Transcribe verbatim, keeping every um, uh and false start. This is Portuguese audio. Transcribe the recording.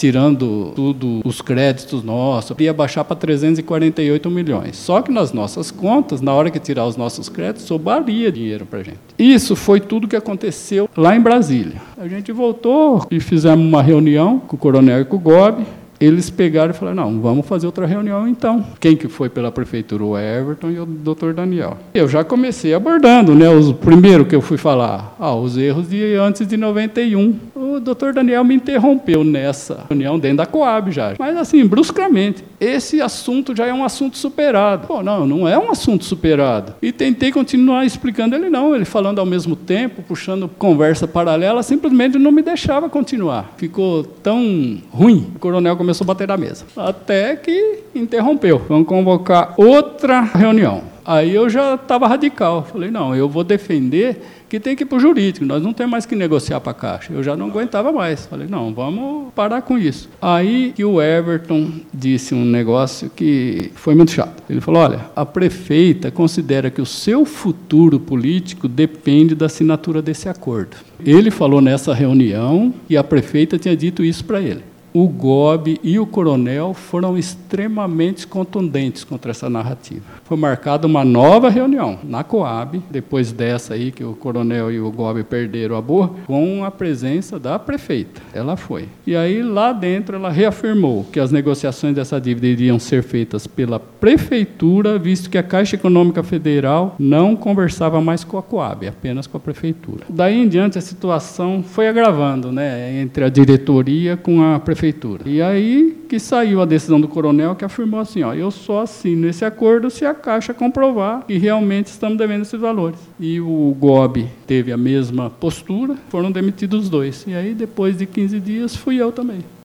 tirando tudo, os créditos nossos, ia baixar para trezentos e quarenta e oito milhões. Só que nas nossas contas, na hora que tirar os nossos créditos, sobraria dinheiro para a gente. Isso foi tudo que aconteceu lá em Brasília. A gente voltou e fizemos uma reunião com o coronel e com o Gobi. Eles pegaram e falaram, não, vamos fazer outra reunião então. Quem que foi pela prefeitura? O Everton e o doutor Daniel. Eu já comecei abordando, né? O primeiro que eu fui falar, ah, os erros de antes de noventa e um. O doutor Daniel me interrompeu nessa reunião dentro da Coab já. Mas assim, bruscamente, esse assunto já é um assunto superado. Pô, não, não é um assunto superado. E tentei continuar explicando, ele não, ele falando ao mesmo tempo, puxando conversa paralela, simplesmente não me deixava continuar. Ficou tão ruim, o coronel começou a bater na mesa. Até que interrompeu. Vamos convocar outra reunião. Aí eu já estava radical. Falei, não, eu vou defender que tem que ir para o jurídico. Nós não temos mais que negociar para a Caixa. Eu já não aguentava mais. Falei, não, vamos parar com isso. Aí que o Everton disse um negócio que foi muito chato. Ele falou, olha, a prefeita considera que o seu futuro político depende da assinatura desse acordo. Ele falou nessa reunião e a prefeita tinha dito isso para ele. O Gobi e o coronel foram extremamente contundentes contra essa narrativa. Foi marcada uma nova reunião na Coab, depois dessa aí que o coronel e o Gobi perderam a boa, com a presença da prefeita. Ela foi. E aí, lá dentro, ela reafirmou que as negociações dessa dívida iriam ser feitas pela prefeitura, visto que a Caixa Econômica Federal não conversava mais com a Coab, apenas com a prefeitura. Daí em diante, a situação foi agravando, né, entre a diretoria com a prefeitura. E aí que saiu a decisão do coronel que afirmou assim, ó, eu só assino esse acordo se a Caixa comprovar que realmente estamos devendo esses valores. E o Gobi teve a mesma postura, foram demitidos os dois. E aí, depois de quinze dias, fui eu também.